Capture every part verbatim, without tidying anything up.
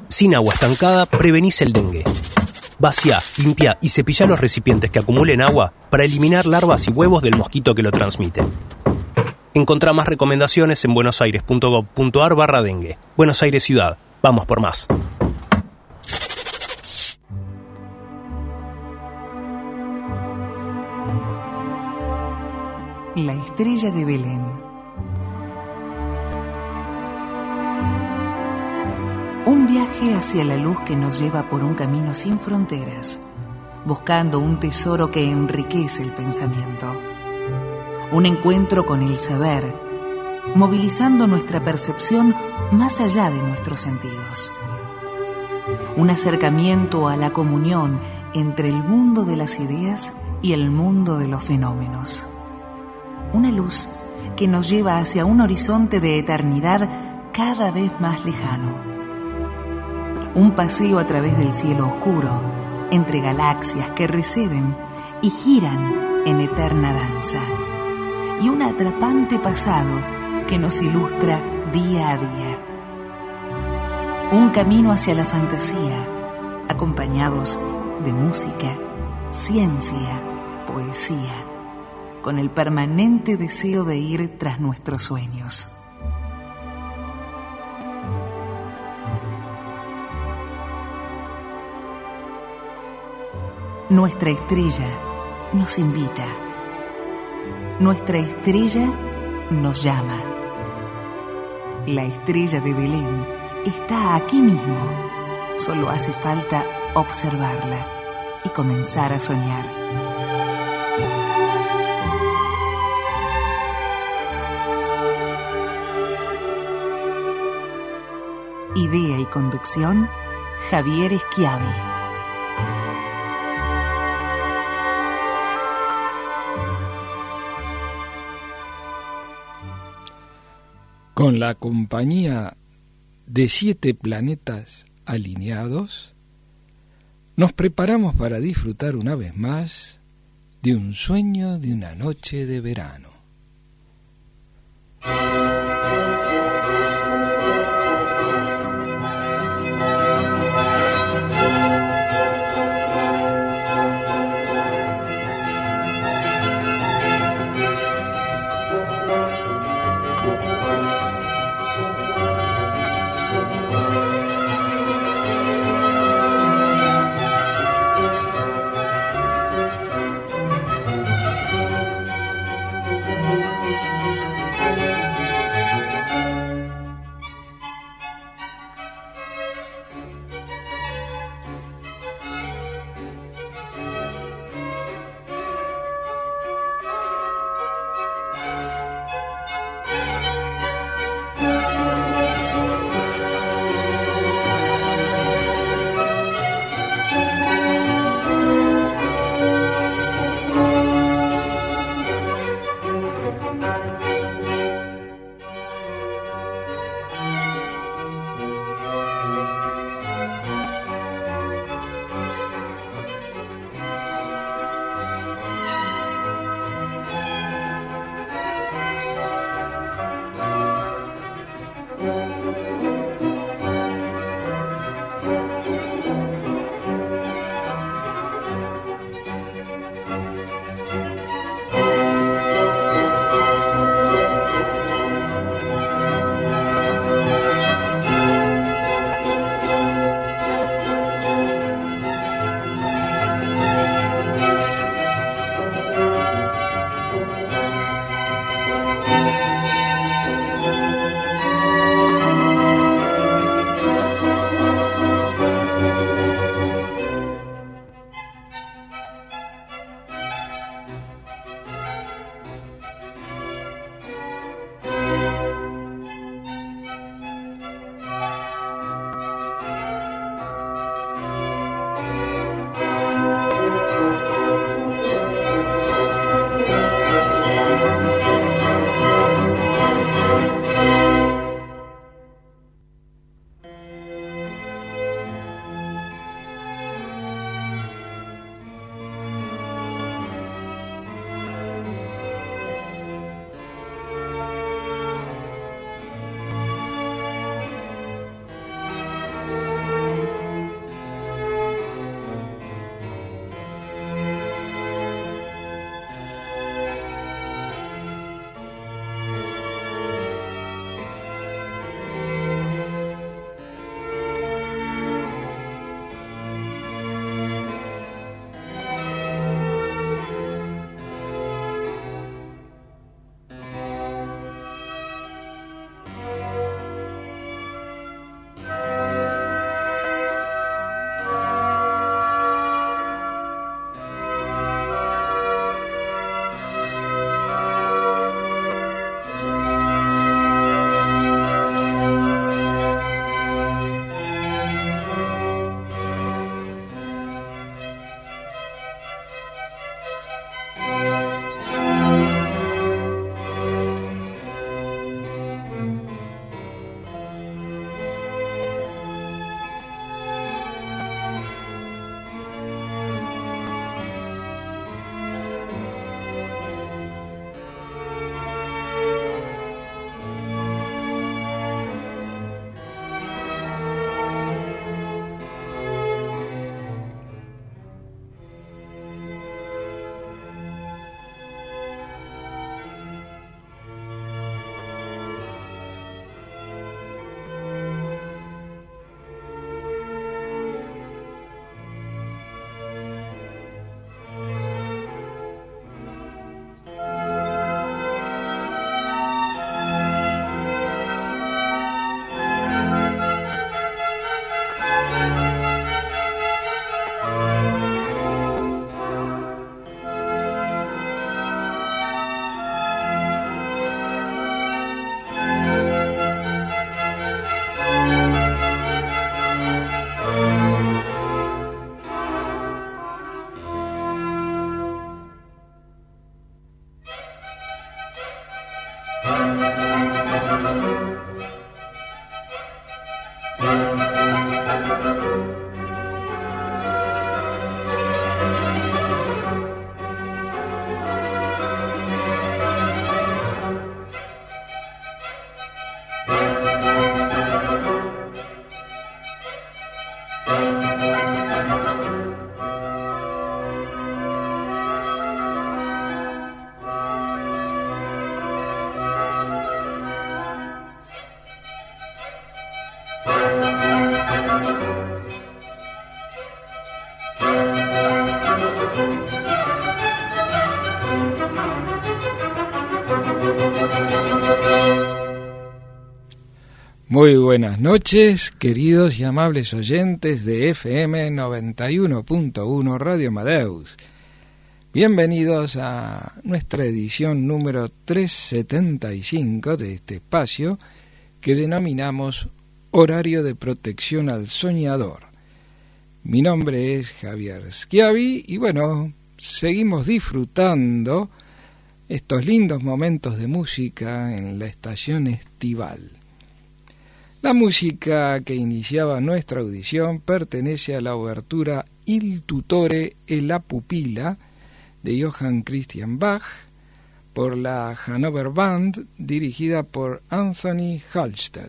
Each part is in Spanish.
Sin agua estancada, prevenís el dengue. Vacía, limpia y cepilla los recipientes que acumulen agua para eliminar larvas y huevos del mosquito que lo transmite. Encontrá más recomendaciones en buenosaires.gov.ar barra dengue. Buenos Aires Ciudad. Vamos por más. La estrella de Belén. Un viaje hacia la luz que nos lleva por un camino sin fronteras, buscando un tesoro que enriquece el pensamiento. Un encuentro con el saber, movilizando nuestra percepción más allá de nuestros sentidos. Un acercamiento a la comunión entre el mundo de las ideas y el mundo de los fenómenos. Una luz que nos lleva hacia un horizonte de eternidad cada vez más lejano. Un paseo a través del cielo oscuro, entre galaxias que receden y giran en eterna danza. Y un atrapante pasado que nos ilustra día a día. Un camino hacia la fantasía, acompañados de música, ciencia, poesía, con el permanente deseo de ir tras nuestros sueños. Nuestra estrella nos invita. Nuestra estrella nos llama. La estrella de Belén está aquí mismo. Solo hace falta observarla y comenzar a soñar. Idea y conducción, Javier Schiavi. Con la compañía de siete planetas alineados, nos preparamos para disfrutar una vez más de un sueño de una noche de verano. Muy buenas noches, queridos y amables oyentes de F M noventa y uno punto uno Radio Amadeus. Bienvenidos a nuestra edición número trescientos setenta y cinco de este espacio que denominamos Horario de Protección al Soñador. Mi nombre es Javier Schiavi y bueno, seguimos disfrutando estos lindos momentos de música en la estación estival. La música que iniciaba nuestra audición pertenece a la obertura Il tutore e la pupila de Johann Christian Bach por la Hannover Band dirigida por Anthony Hallstatt.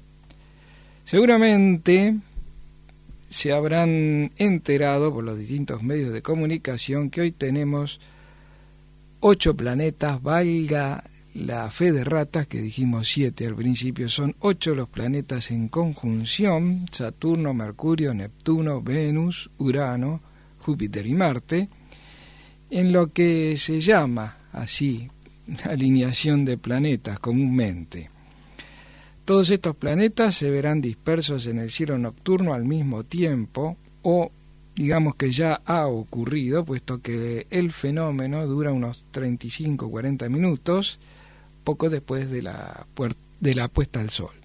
Seguramente se habrán enterado por los distintos medios de comunicación que hoy tenemos ocho planetas, valga la fe de ratas, que dijimos siete al principio, son ocho los planetas en conjunción: Saturno, Mercurio, Neptuno, Venus, Urano, Júpiter y Marte, en lo que se llama así alineación de planetas comúnmente. Todos estos planetas se verán dispersos en el cielo nocturno al mismo tiempo, o digamos que ya ha ocurrido, puesto que el fenómeno dura unos treinta y cinco a cuarenta minutos, poco después de la, de la puesta al sol.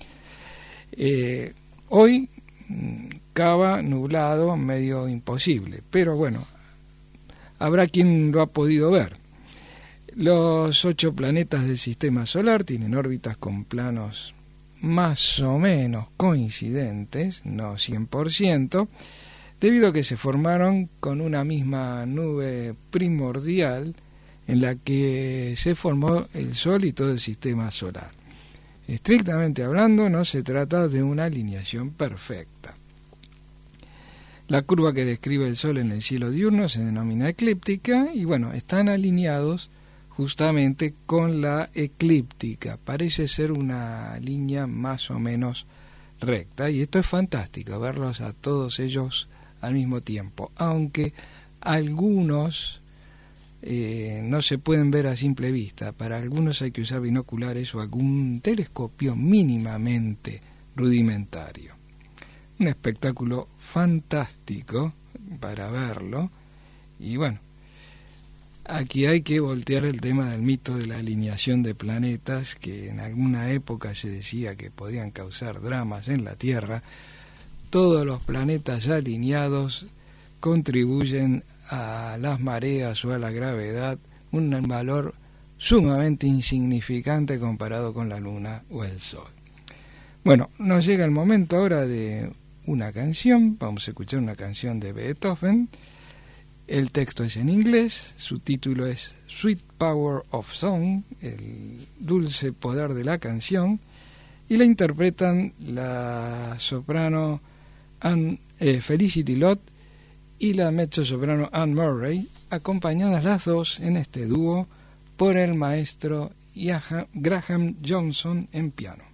Eh, hoy, Cava nublado, medio imposible, pero bueno, habrá quien lo ha podido ver. Los ocho planetas del sistema solar tienen órbitas con planos más o menos coincidentes, no cien por ciento, debido a que se formaron con una misma nube primordial en la que se formó el Sol y todo el sistema solar. Estrictamente hablando, no se trata de una alineación perfecta. La curva que describe el Sol en el cielo diurno se denomina eclíptica y bueno, están alineados justamente con la eclíptica. Parece ser una línea más o menos recta y esto es fantástico, verlos a todos ellos al mismo tiempo, aunque algunos Eh, no se pueden ver a simple vista. Para algunos hay que usar binoculares o algún telescopio mínimamente rudimentario. Un espectáculo fantástico para verlo. Y bueno, aquí hay que voltear el tema del mito de la alineación de planetas, que en alguna época se decía que podían causar dramas en la Tierra. Todos los planetas alineados contribuyen a las mareas o a la gravedad, un valor sumamente insignificante comparado con la Luna o el Sol. Bueno, nos llega el momento ahora de una canción. Vamos a escuchar una canción de Beethoven. El texto es en inglés, su título es Sweet Power of Song, el dulce poder de la canción, y la interpretan la soprano Anne, eh, Felicity Lott y la mezzosoprano Anne Murray, acompañadas las dos en este dúo por el maestro Graham Johnson en piano.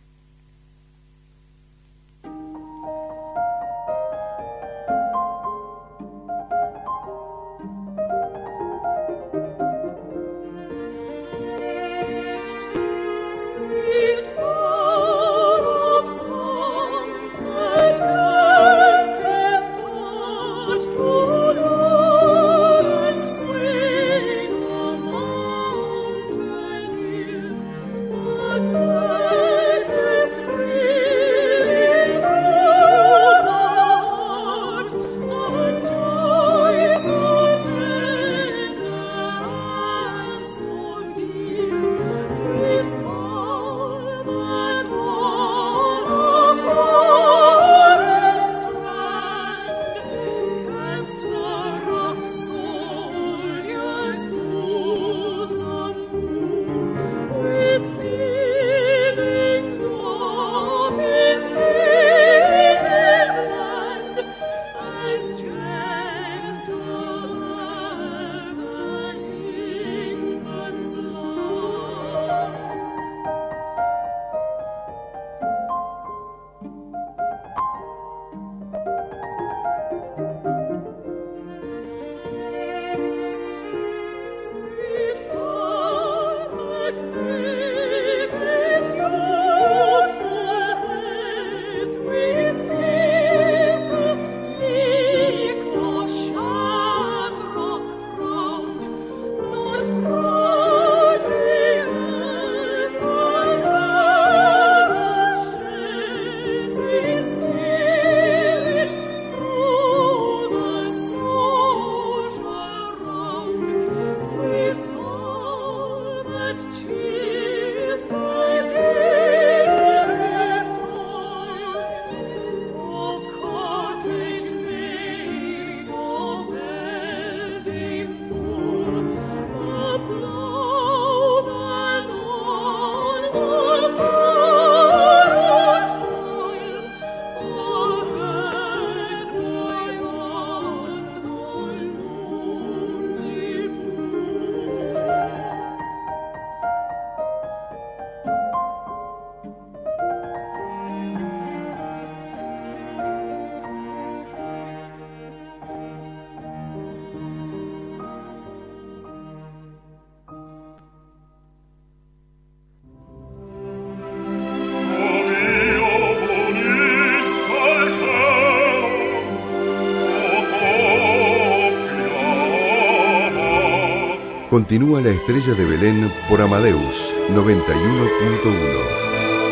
Good Continúa La Estrella de Belén por Amadeus noventa y uno punto uno.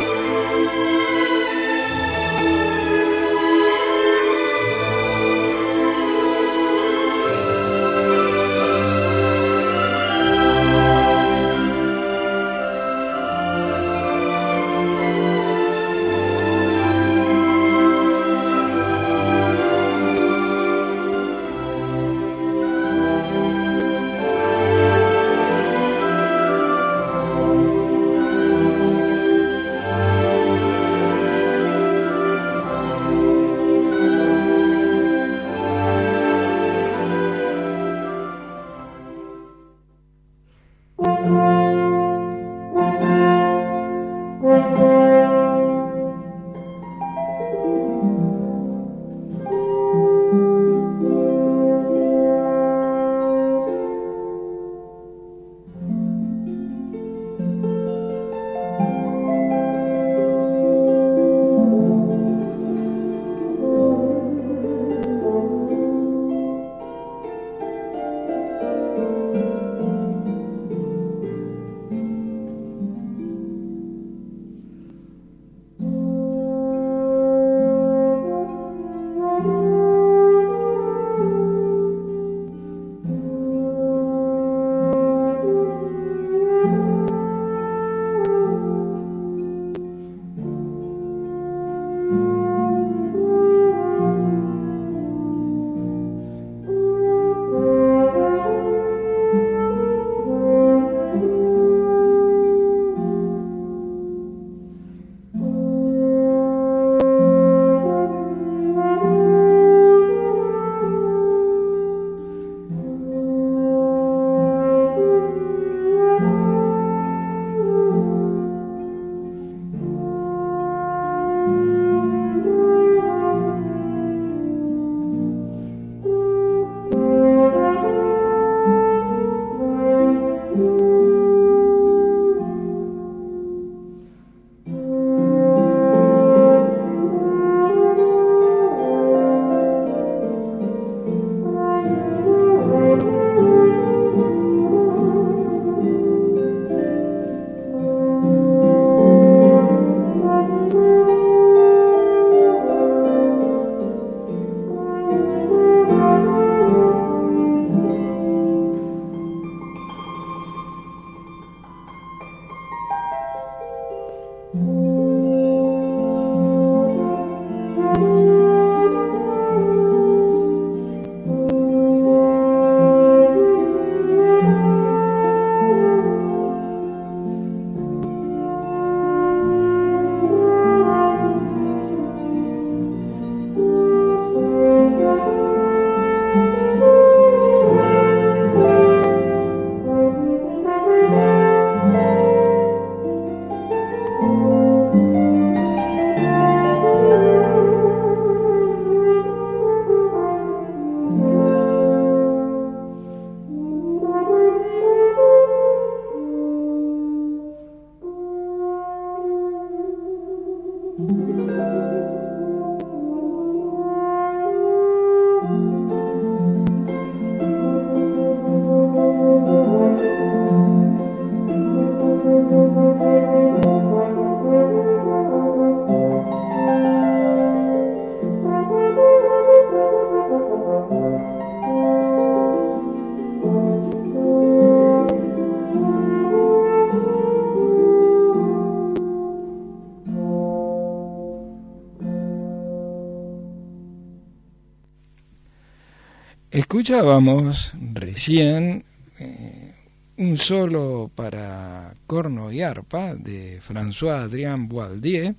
Escuchábamos recién eh, un solo para corno y arpa de François-Adrien Boaldier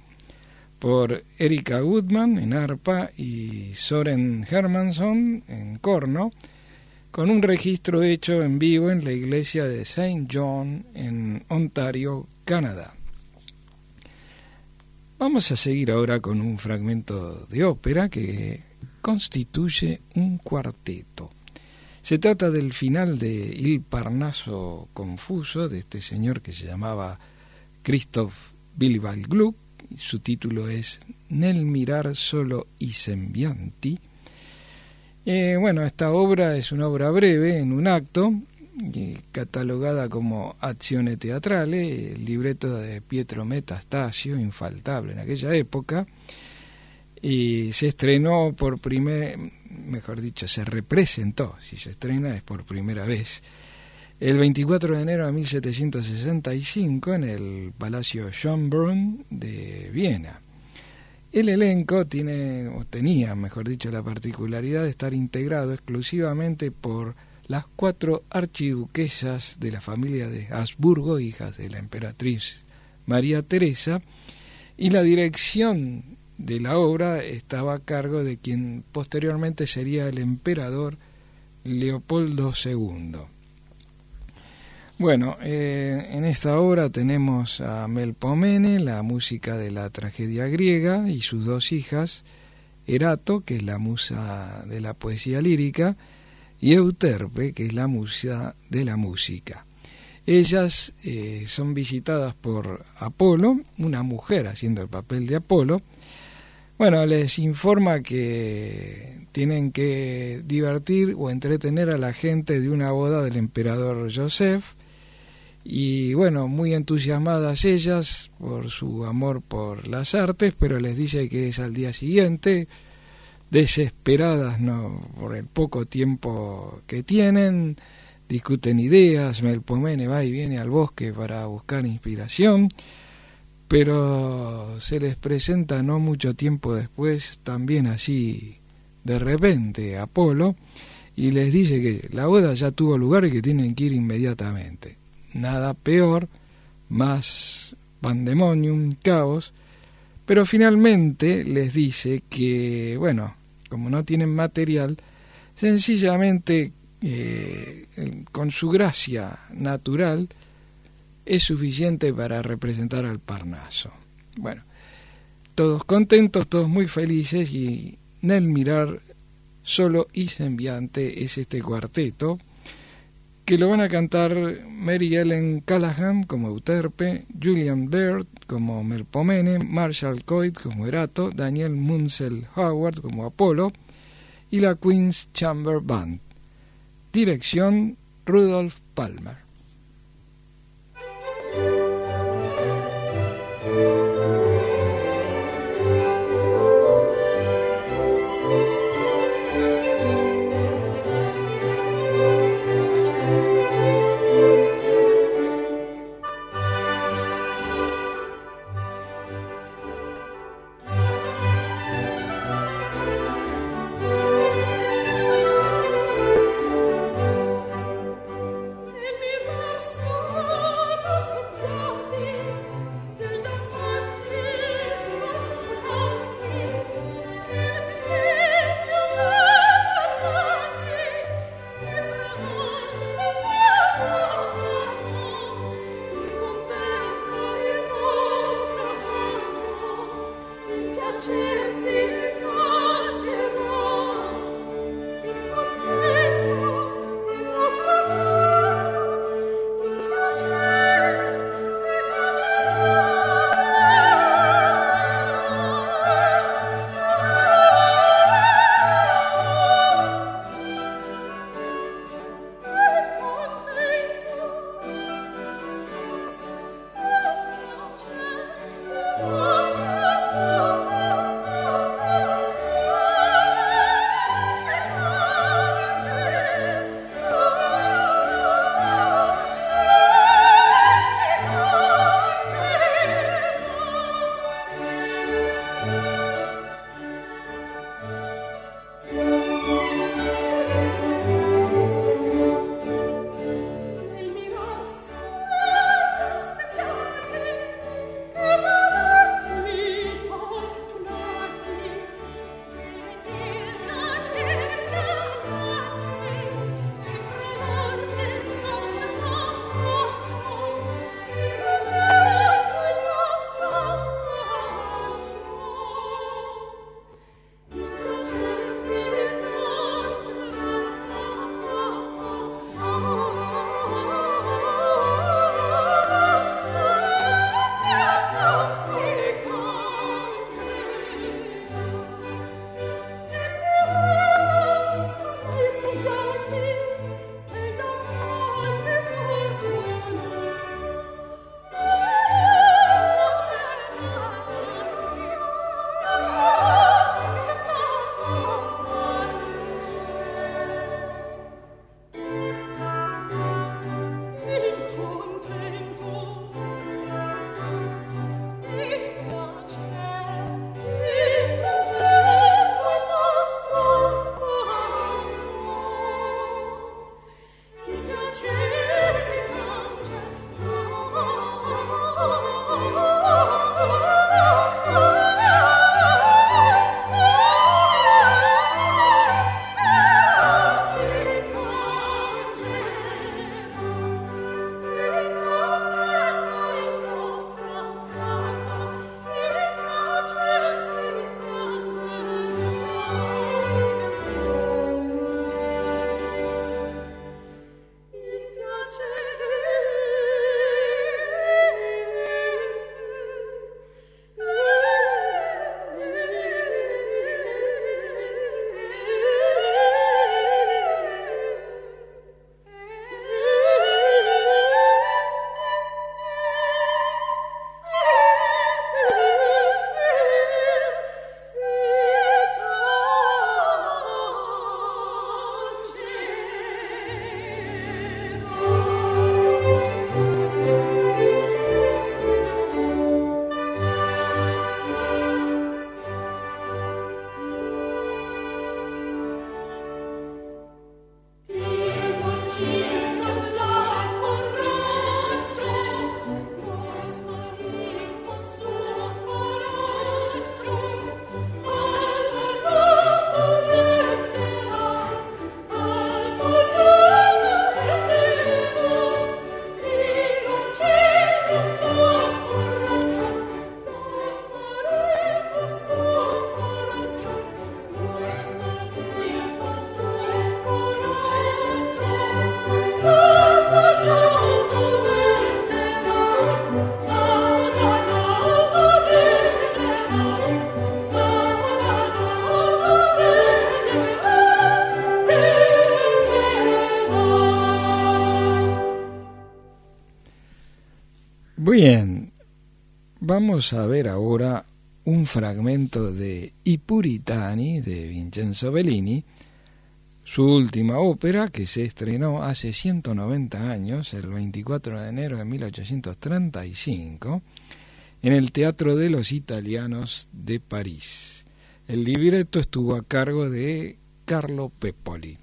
por Erika Goodman en arpa y Soren Hermanson en corno, con un registro hecho en vivo en la iglesia de Saint John en Ontario, Canadá. Vamos a seguir ahora con un fragmento de ópera que constituye un cuarteto. Se trata del final de Il Parnaso confuso, de este señor que se llamaba Christoph Willibald Gluck. Su título es Nel mirar solo i sembianti. Eh, bueno, esta obra es una obra breve, en un acto, eh, catalogada como acciones teatrales, el libreto de Pietro Metastasio, infaltable en aquella época, y se estrenó por primer, mejor dicho, se representó, si se estrena es por primera vez, el veinticuatro de enero de mil setecientos sesenta y cinco en el Palacio Schönbrunn de Viena. El elenco tiene, o tenía, mejor dicho, la particularidad de estar integrado exclusivamente por las cuatro archiduquesas de la familia de Habsburgo, hijas de la emperatriz María Teresa, y la dirección de la obra estaba a cargo de quien posteriormente sería el emperador Leopoldo segundo. Bueno, eh, en esta obra tenemos a Melpomene, la música de la tragedia griega, y sus dos hijas, Erato, que es la musa de la poesía lírica, y Euterpe, que es la musa de la música. Ellas eh, son visitadas por Apolo, una mujer haciendo el papel de Apolo. Bueno, les informa que tienen que divertir o entretener a la gente de una boda del emperador Joseph. Y bueno, muy entusiasmadas ellas por su amor por las artes, pero les dice que es al día siguiente, desesperadas no por el poco tiempo que tienen, discuten ideas. Melpomene va y viene al bosque para buscar inspiración, pero se les presenta no mucho tiempo después, también así de repente, Apolo, y les dice que la boda ya tuvo lugar y que tienen que ir inmediatamente. Nada peor, más pandemonium, caos, pero finalmente les dice que, bueno, como no tienen material, sencillamente eh, con su gracia natural es suficiente para representar al Parnaso. Bueno, todos contentos, todos muy felices, y nel mirar solo y sembiante es este cuarteto, que lo van a cantar Mary Ellen Callahan como Euterpe, Julian Baird como Melpomene, Marshall Coit como Erato, Daniel Munsell Howard como Apolo y la Queen's Chamber Band. Dirección Rudolf Palmer. Mir bien, vamos a ver ahora un fragmento de I Puritani de Vincenzo Bellini, su última ópera que se estrenó hace ciento noventa años, el veinticuatro de enero de mil ochocientos treinta y cinco, en el Teatro de los Italianos de París. El libreto estuvo a cargo de Carlo Peppoli.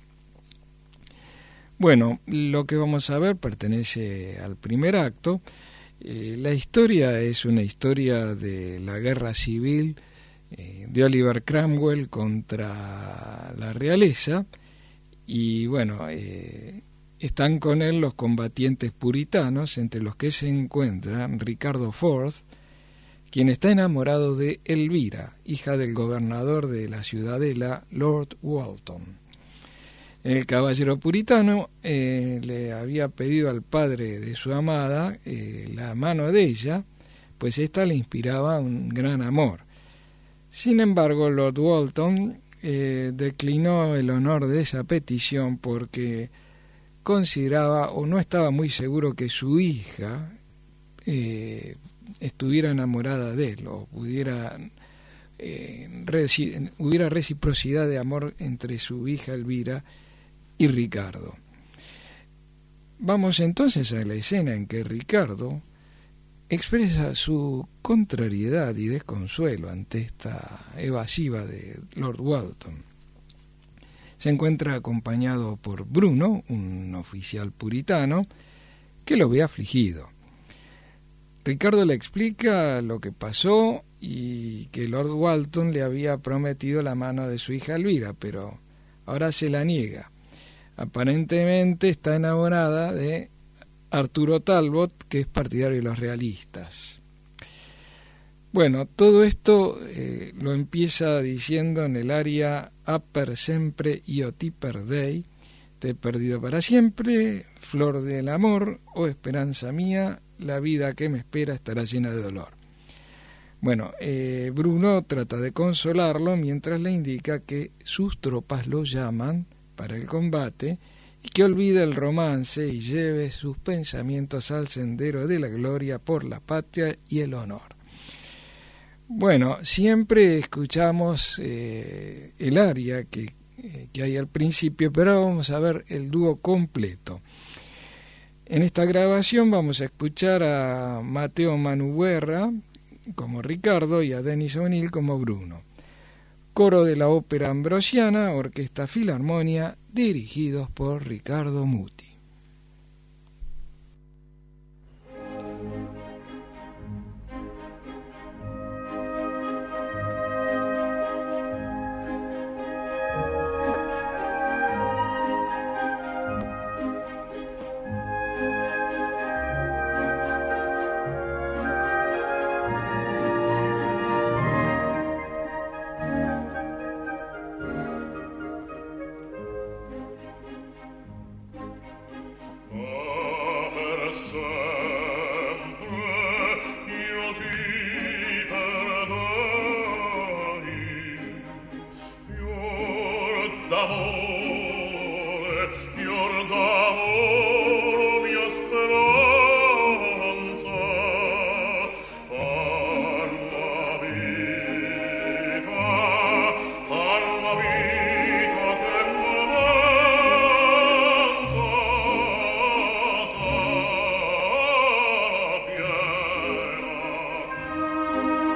Bueno, lo que vamos a ver pertenece al primer acto. Eh, la historia es una historia de la guerra civil eh, de Oliver Cromwell contra la realeza, y bueno, eh, están con él los combatientes puritanos, entre los que se encuentran Ricardo Forth, quien está enamorado de Elvira, hija del gobernador de la ciudadela, Lord Walton. El caballero puritano eh, le había pedido al padre de su amada eh, la mano de ella, pues ésta le inspiraba un gran amor. Sin embargo, Lord Walton eh, declinó el honor de esa petición porque consideraba o no estaba muy seguro que su hija eh, estuviera enamorada de él o pudiera eh, reci- hubiera reciprocidad de amor entre su hija Elvira y Ricardo. Vamos entonces a la escena en que Ricardo expresa su contrariedad y desconsuelo ante esta evasiva de Lord Walton. Se encuentra acompañado por Bruno, un oficial puritano, que lo ve afligido. Ricardo le explica lo que pasó y que Lord Walton le había prometido la mano de su hija Elvira, pero ahora se la niega. Aparentemente está enamorada de Arturo Talbot, que es partidario de los realistas. Bueno, todo esto eh, lo empieza diciendo en el aria A per sempre io ti perdei, te he perdido para siempre, flor del amor, oh esperanza mía, la vida que me espera estará llena de dolor. Bueno, eh, Bruno trata de consolarlo mientras le indica que sus tropas lo llaman para el combate y que olvide el romance y lleve sus pensamientos al sendero de la gloria por la patria y el honor. Bueno, siempre escuchamos eh, el aria que, eh, que hay al principio, pero ahora vamos a ver el dúo completo. En esta grabación vamos a escuchar a Mateo Manuguerra como Ricardo y a Denis O'Neill como Bruno. Coro de la Ópera Ambrosiana, Orquesta Filarmonia, dirigidos por Ricardo Muti.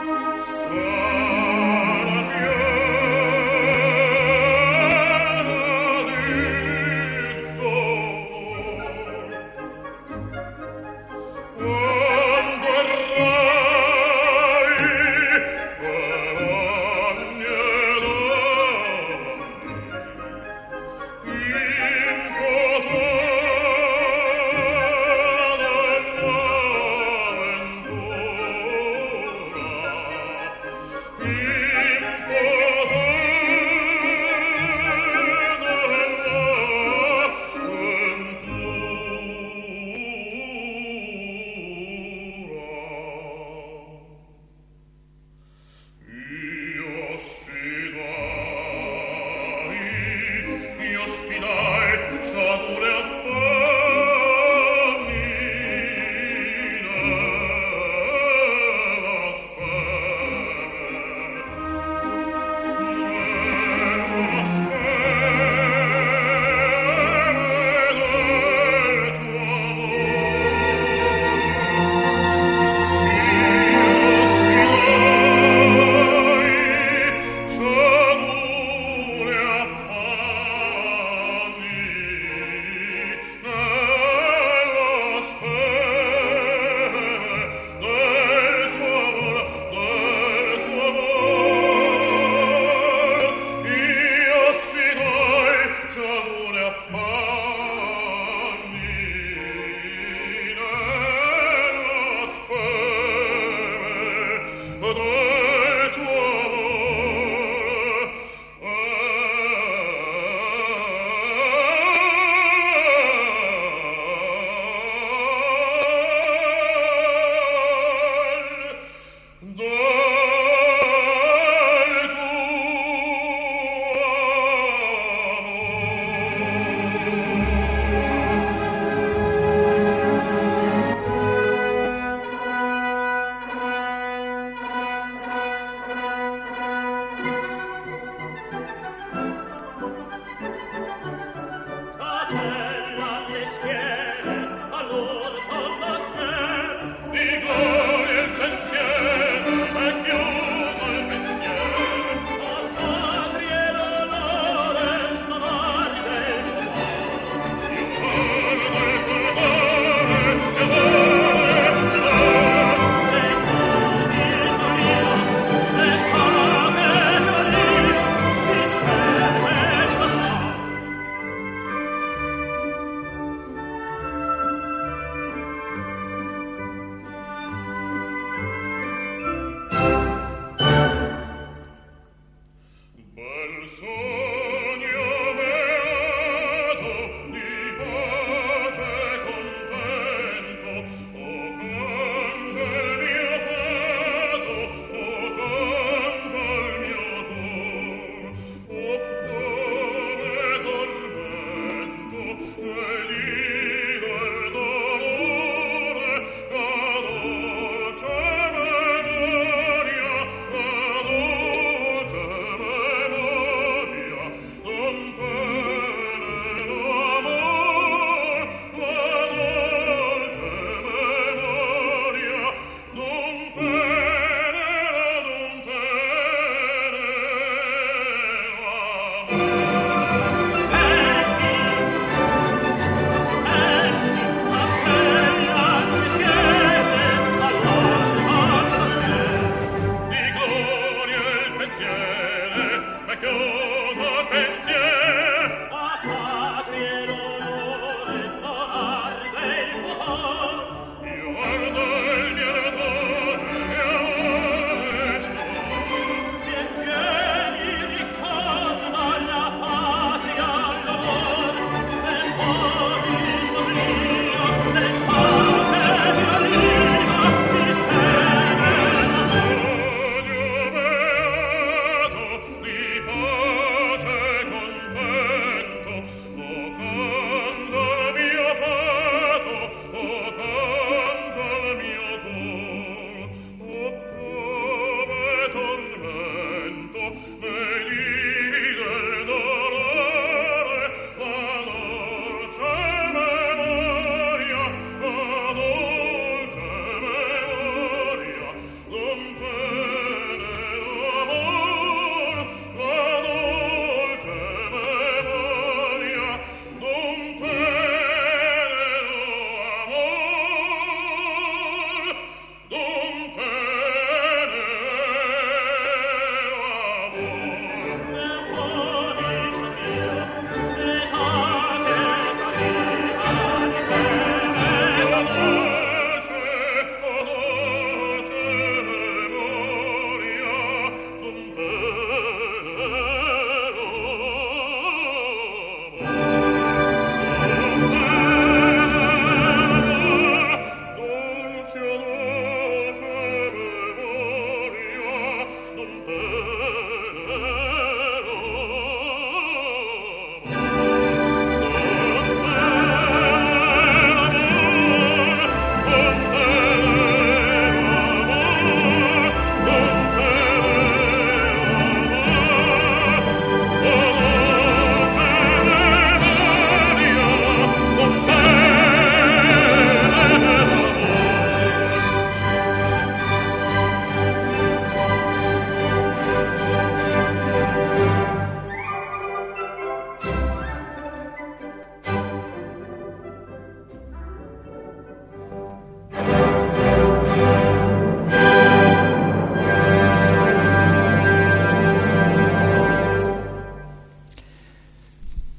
Thank you.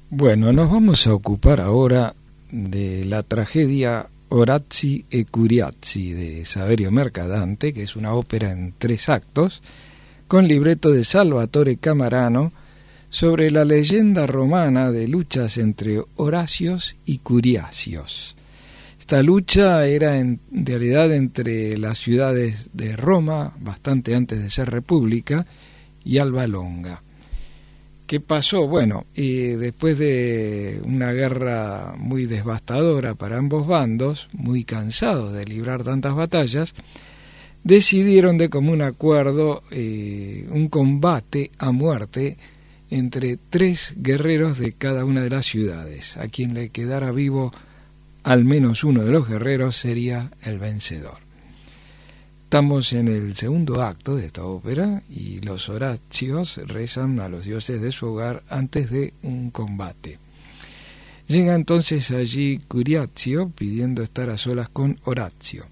Bueno, nos vamos a ocupar ahora de la tragedia Orazzi e Curiazzi de Saverio Mercadante, que es una ópera en tres actos, con libreto de Salvatore Camarano, sobre la leyenda romana de luchas entre Horacios y Curiacios. Esta lucha era en realidad entre las ciudades de Roma, bastante antes de ser república, y Alba Longa. ¿Qué pasó? Bueno, y después de una guerra muy devastadora para ambos bandos, muy cansados de librar tantas batallas, decidieron de común acuerdo eh, un combate a muerte entre tres guerreros de cada una de las ciudades. A quien le quedara vivo al menos uno de los guerreros sería el vencedor. Estamos en el segundo acto de esta ópera y los Horacios rezan a los dioses de su hogar antes de un combate. Llega entonces allí Curiazio pidiendo estar a solas con Horacio.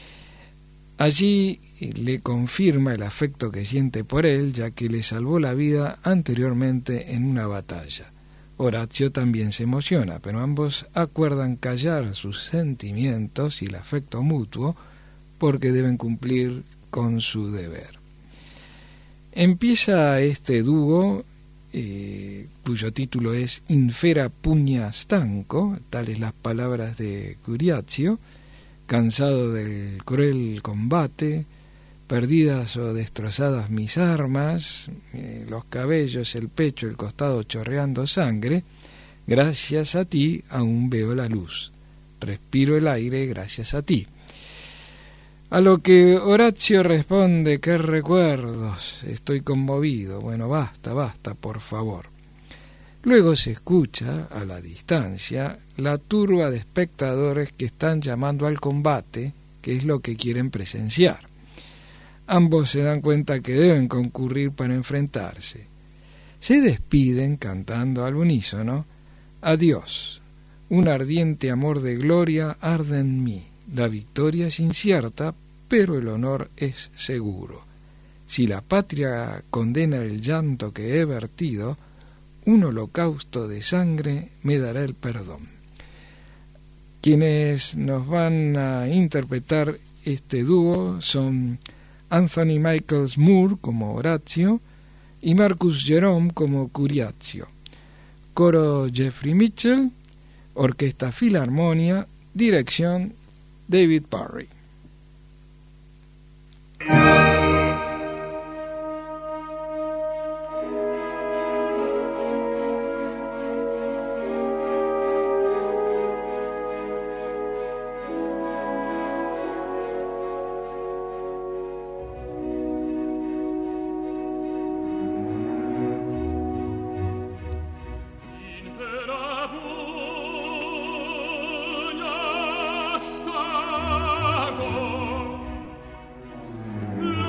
Allí le confirma el afecto que siente por él, ya que le salvó la vida anteriormente en una batalla. Horacio también se emociona, pero ambos acuerdan callar sus sentimientos y el afecto mutuo porque deben cumplir con su deber. Empieza este dúo, eh, cuyo título es Infera pugna stanco, tales las palabras de Curiazio, cansado del cruel combate, perdidas o destrozadas mis armas, eh, los cabellos, el pecho, el costado chorreando sangre, gracias a ti aún veo la luz, respiro el aire gracias a ti. A lo que Horacio responde: qué recuerdos, estoy conmovido, bueno, basta, basta, por favor. Luego se escucha, a la distancia, la turba de espectadores que están llamando al combate, que es lo que quieren presenciar. Ambos se dan cuenta que deben concurrir para enfrentarse. Se despiden cantando al unísono: adiós, un ardiente amor de gloria arde en mí. La victoria es incierta, pero el honor es seguro. Si la patria condena el llanto que he vertido, un holocausto de sangre me dará el perdón. Quienes nos van a interpretar este dúo son Anthony Michaels Moore como Horacio y Marcus Jerome como Curiazio. Coro Jeffrey Mitchell, Orquesta Filarmonia, dirección David Parry. Yeah.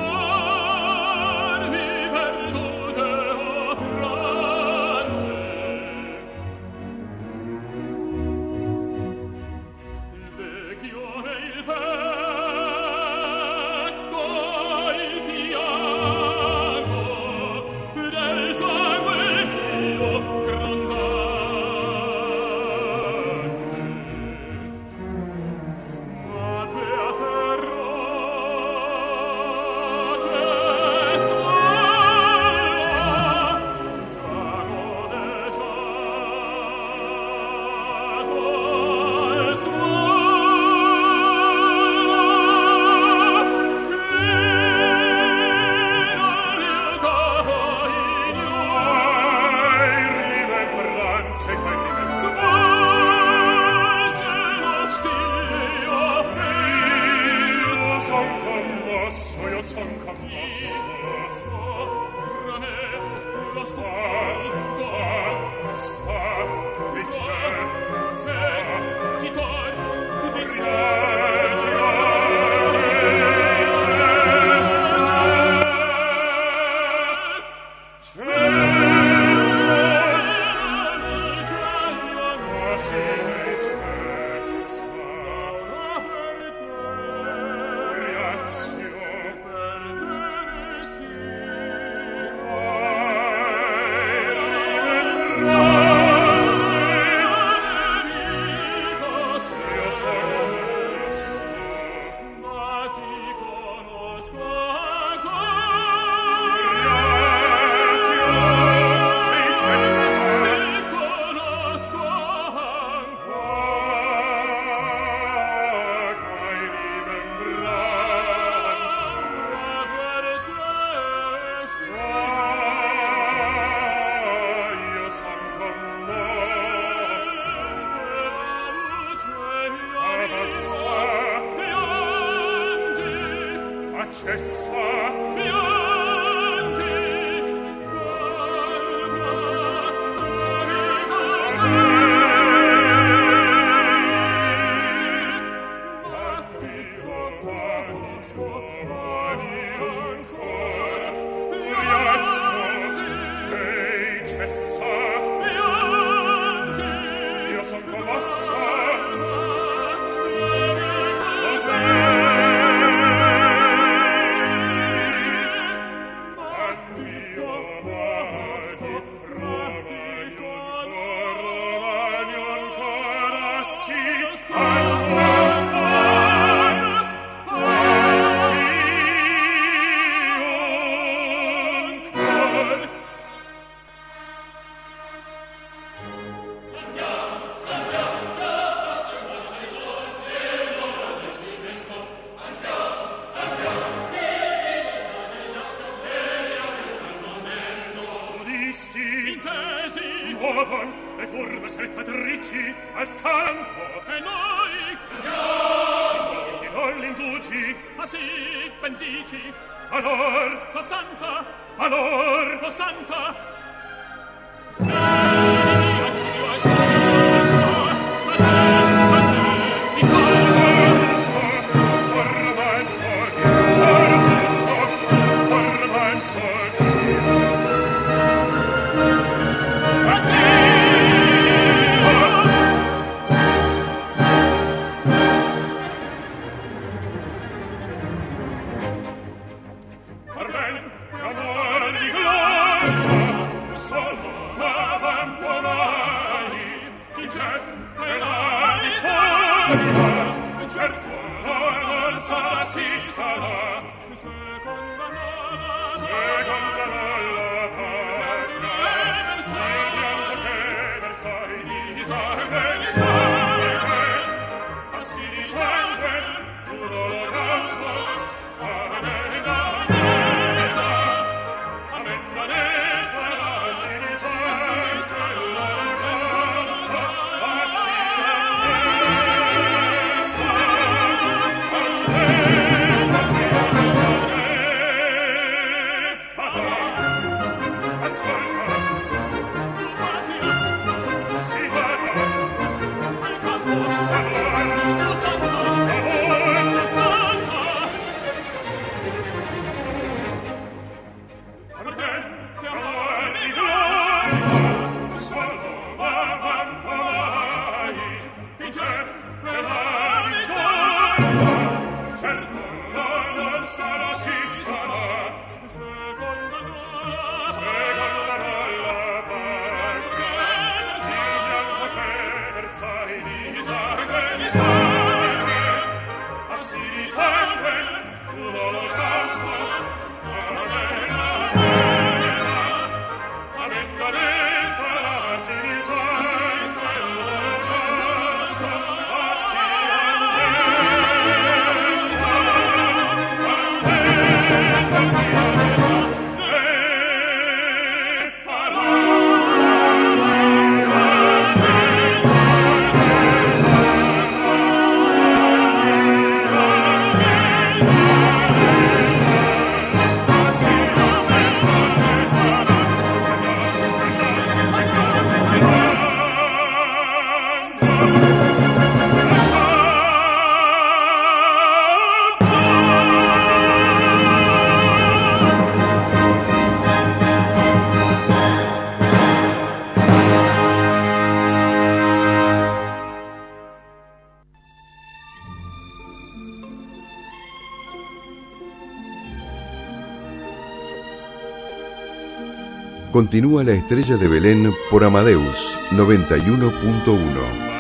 Continúa La Estrella de Belén por Amadeus noventa y uno punto uno.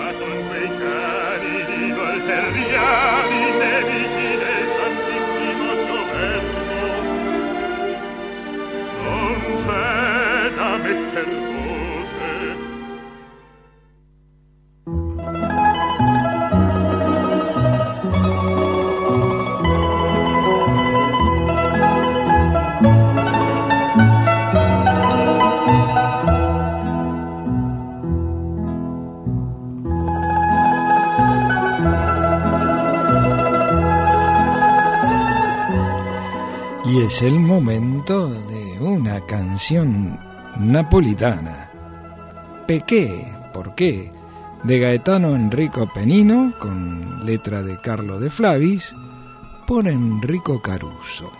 es el momento de una canción napolitana. Pequé, ¿por qué? De Gaetano Enrico Penino, con letra de Carlo De Flavis, por Enrico Caruso.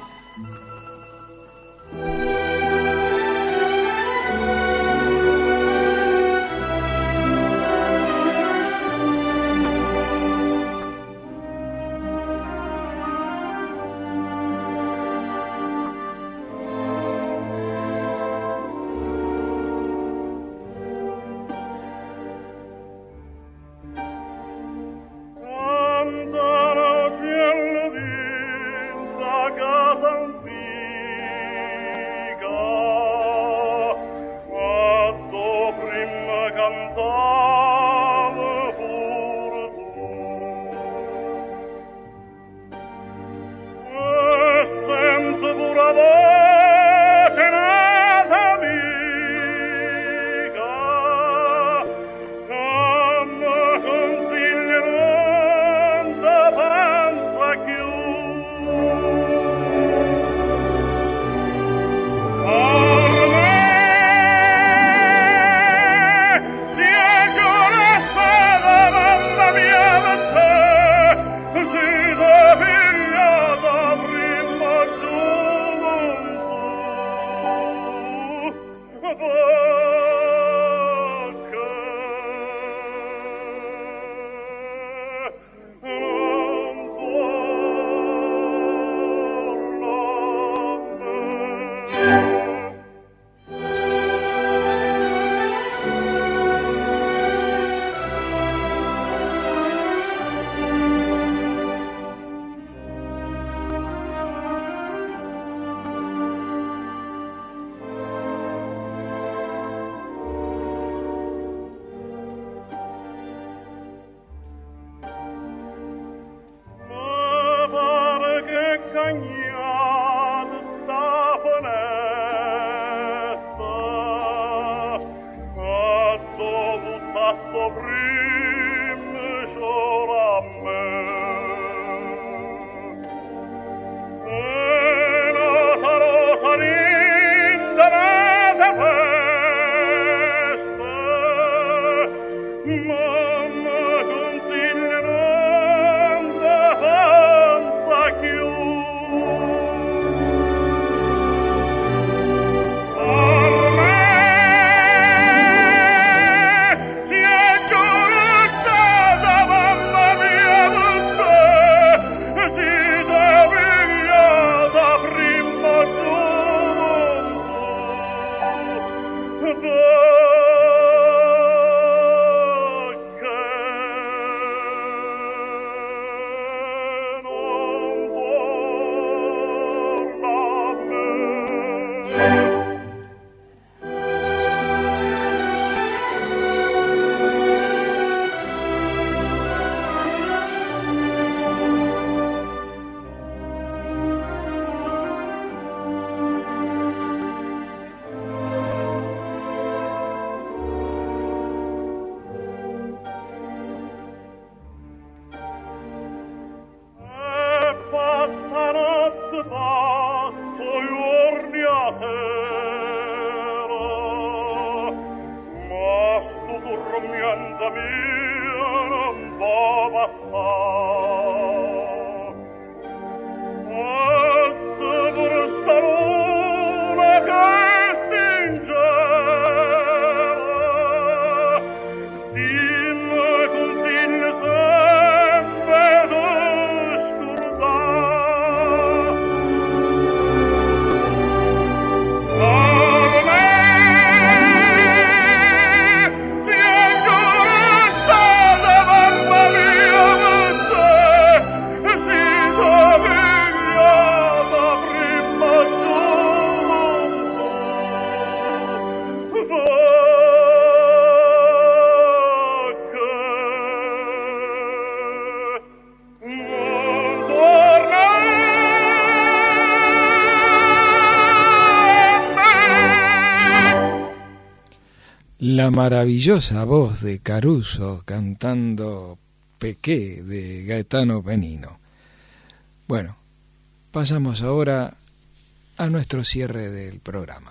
La maravillosa voz de Caruso cantando Pequé de Gaetano Penino. Bueno, pasamos ahora a nuestro cierre del programa.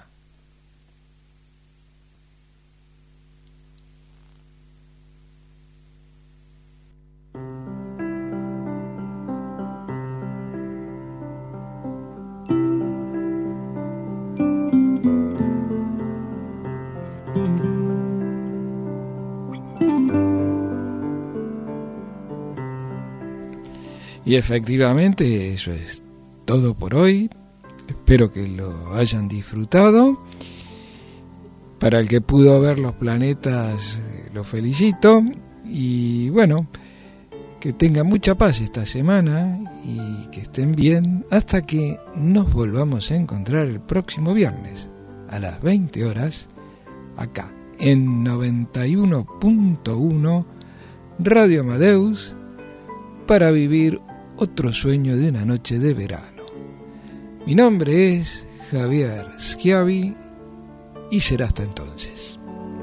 Y efectivamente, eso es todo por hoy. Espero que lo hayan disfrutado. Para el que pudo ver los planetas, lo felicito. Y bueno, que tengan mucha paz esta semana y que estén bien hasta que nos volvamos a encontrar el próximo viernes a las veinte horas, acá en noventa y uno punto uno Radio Amadeus, para vivir otro sueño de una noche de verano. Mi nombre es Javier Schiavi y será hasta entonces.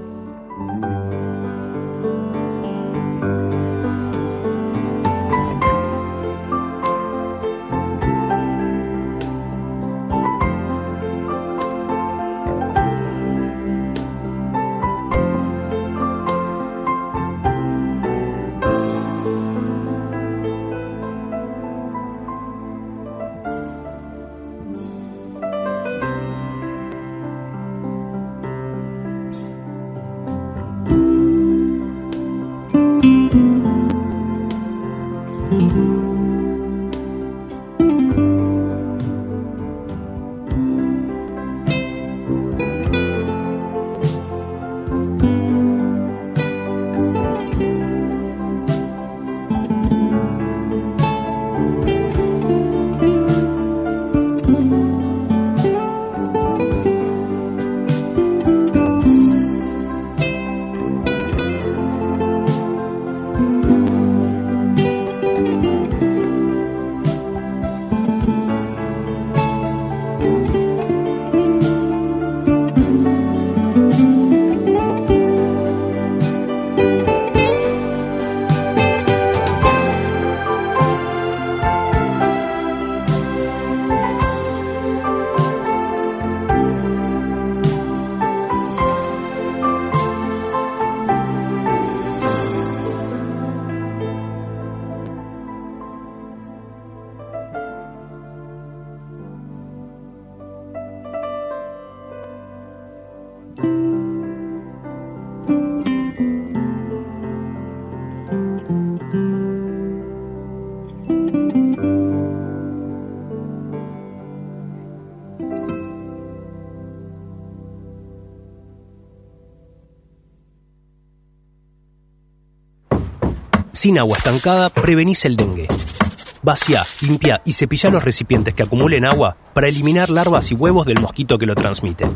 Sin agua estancada, prevenís el dengue. Vacía, limpia y cepilla los recipientes que acumulen agua para eliminar larvas y huevos del mosquito que lo transmite.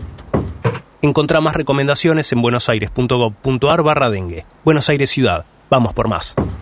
Encontrá más recomendaciones en buenosaires punto gov punto ar barra dengue. Buenos Aires Ciudad. Vamos por más.